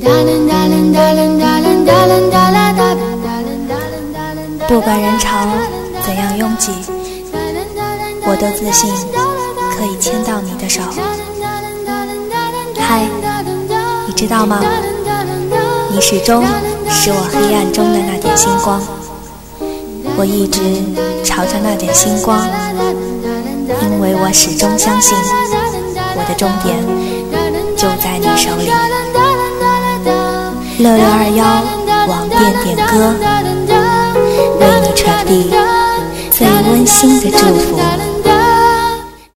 不管人潮怎样拥挤，我都自信可以牵到你的手。嗨，你知道吗？你始终是我黑暗中的那点星光，我一直朝着那点星光，因为我始终相信我的终点就在你手里。6621网店点歌，为你传递最温馨的祝福。